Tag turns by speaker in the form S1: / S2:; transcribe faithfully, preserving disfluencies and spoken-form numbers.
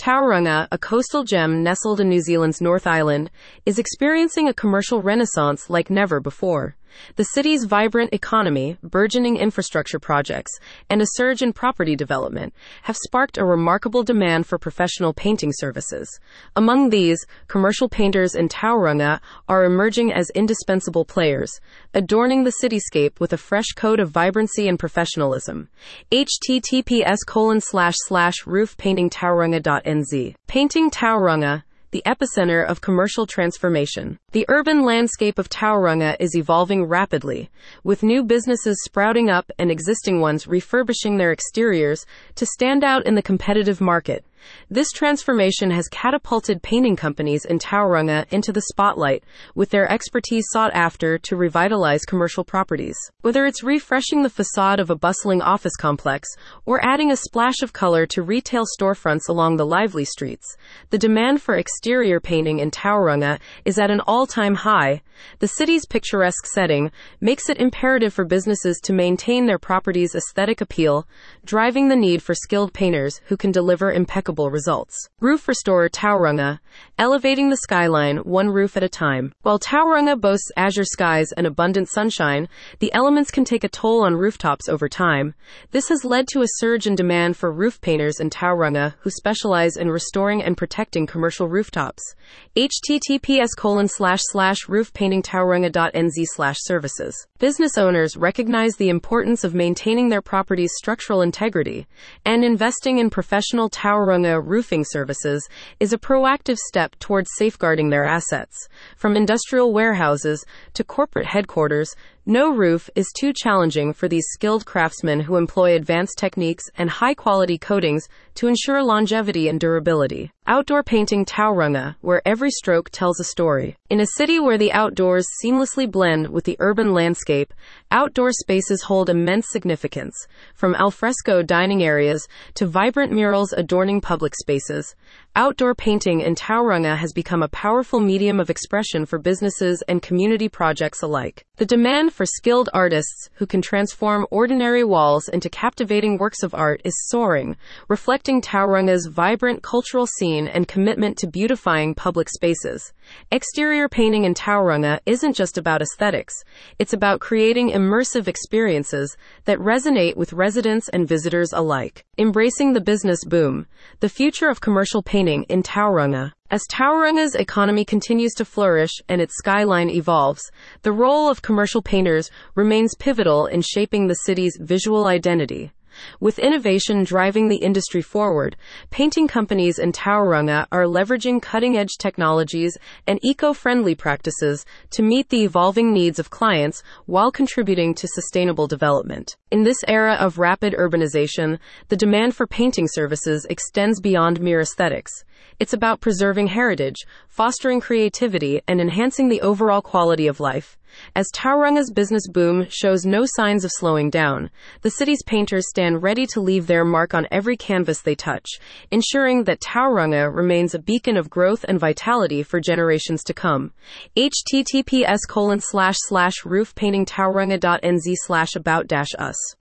S1: Tauranga, a coastal gem nestled in New Zealand's North Island, is experiencing a commercial renaissance like never before. The city's vibrant economy, burgeoning infrastructure projects, and a surge in property development have sparked a remarkable demand for professional painting services. Among these, commercial painters in Tauranga are emerging as indispensable players, adorning the cityscape with a fresh coat of vibrancy and professionalism. https colon slash slash roofpaintingtauranga.nz. Painting Tauranga, the epicenter of commercial transformation. The urban landscape of Tauranga is evolving rapidly, with new businesses sprouting up and existing ones refurbishing their exteriors to stand out in the competitive market. This transformation has catapulted painting companies in Tauranga into the spotlight, with their expertise sought after to revitalize commercial properties. Whether it's refreshing the facade of a bustling office complex or adding a splash of color to retail storefronts along the lively streets, the demand for exterior painting in Tauranga is at an all-time high. The city's picturesque setting makes it imperative for businesses to maintain their properties' aesthetic appeal, driving the need for skilled painters who can deliver impeccable results. Roof Restorer Tauranga, elevating the skyline one roof at a time. While Tauranga boasts azure skies and abundant sunshine, the elements can take a toll on rooftops over time. This has led to a surge in demand for roof painters in Tauranga who specialize in restoring and protecting commercial rooftops. https colon slash slash roofpaintingtauranga.nz slash services. Business owners recognize the importance of maintaining their property's structural integrity, and investing in professional Tauranga roofing services is a proactive step towards safeguarding their assets. From industrial warehouses to corporate headquarters, no roof is too challenging for these skilled craftsmen who employ advanced techniques and high-quality coatings to ensure longevity and durability. Outdoor Painting Tauranga, where every stroke tells a story. In a city where the outdoors seamlessly blend with the urban landscape, outdoor spaces hold immense significance. From alfresco dining areas to vibrant murals adorning public spaces, outdoor painting in Tauranga has become a powerful medium of expression for businesses and community projects alike. The demand for skilled artists who can transform ordinary walls into captivating works of art is soaring, reflecting Tauranga's vibrant cultural scene and commitment to beautifying public spaces. Exterior painting in Tauranga isn't just about aesthetics, it's about creating immersive experiences that resonate with residents and visitors alike. Embracing the business boom, the future of commercial painting in Tauranga. As Tauranga's economy continues to flourish and its skyline evolves, the role of commercial painters remains pivotal in shaping the city's visual identity. With innovation driving the industry forward, painting companies in Tauranga are leveraging cutting-edge technologies and eco-friendly practices to meet the evolving needs of clients while contributing to sustainable development. In this era of rapid urbanization, the demand for painting services extends beyond mere aesthetics. It's about preserving heritage, fostering creativity, and enhancing the overall quality of life. As Tauranga's business boom shows no signs of slowing down, the city's painters stand ready to leave their mark on every canvas they touch, ensuring that Tauranga remains a beacon of growth and vitality for generations to come. https colon slash slash roofpaintingtauranga.nz slash about dash us